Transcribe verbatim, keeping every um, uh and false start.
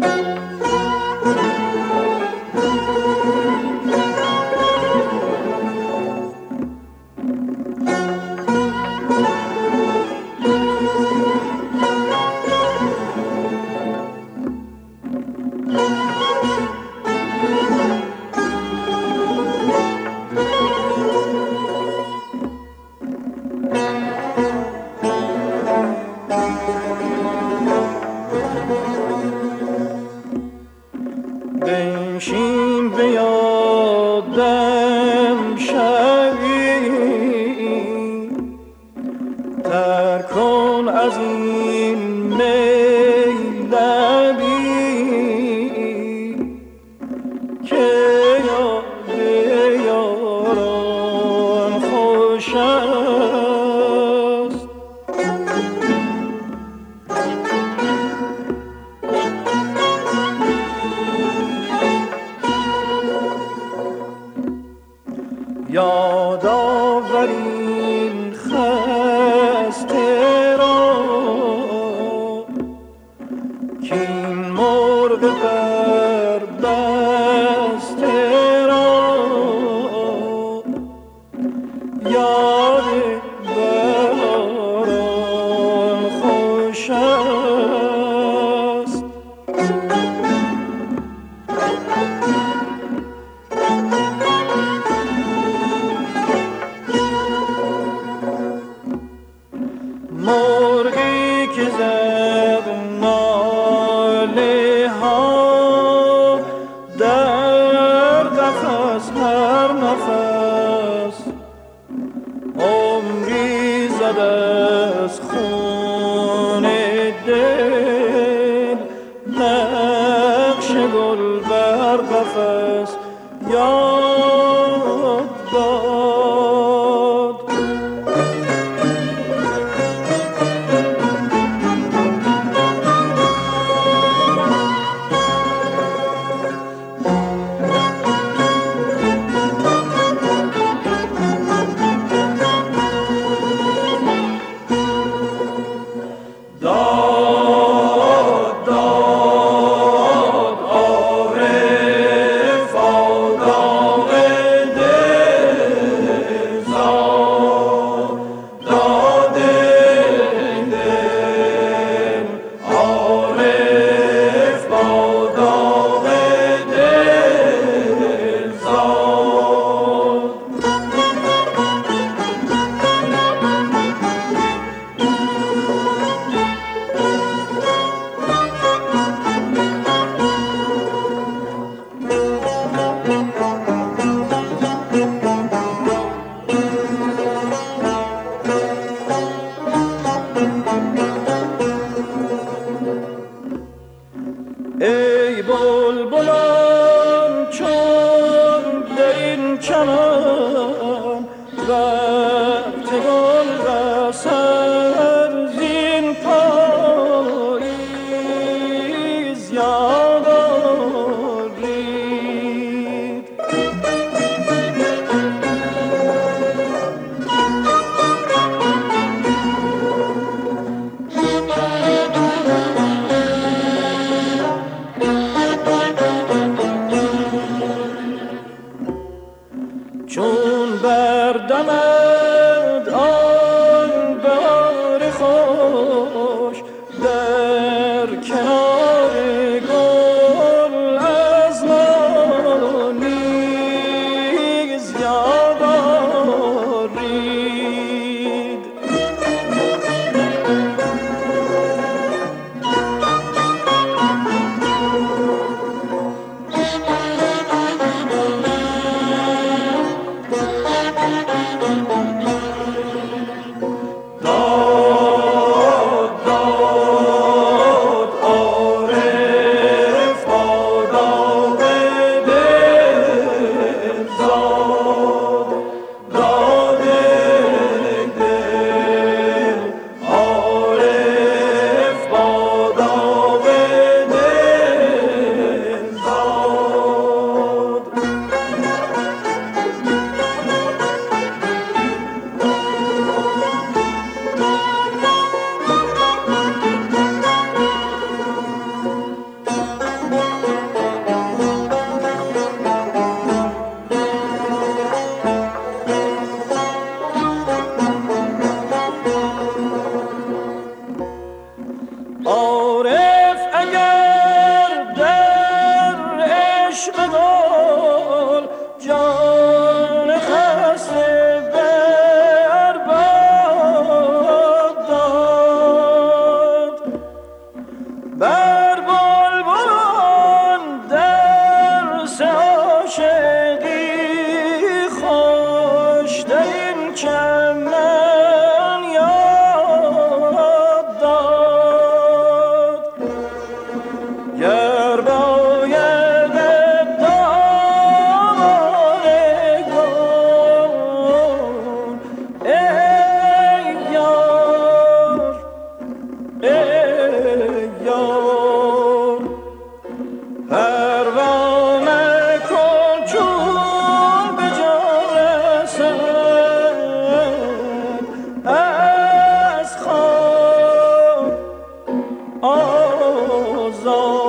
بنشین به یادم شوی، ترک کن از این می لبی که یاد یاران خوش است. یاد آور این خسته را کاین مرغ بربسته را یاد بهاران خوش است. مرغی که زد ناله ها در قفس هر نفس، عمری زد از خون دل نقش گل بر قفس یاد داد. ای بلبلان چون در این چمن وقت گل رسد زین پاییز یاد آرید. چون بردمد آن بهار خوش در کنار گل اگر در عشق دل جان خسته برباد داد، بر بلبلان درس عاشقی خوش در این چمن یاد داد. گر باید دامان گل ای یار ای یار، پروانه کن چون به جان رسد از خواب آزاد.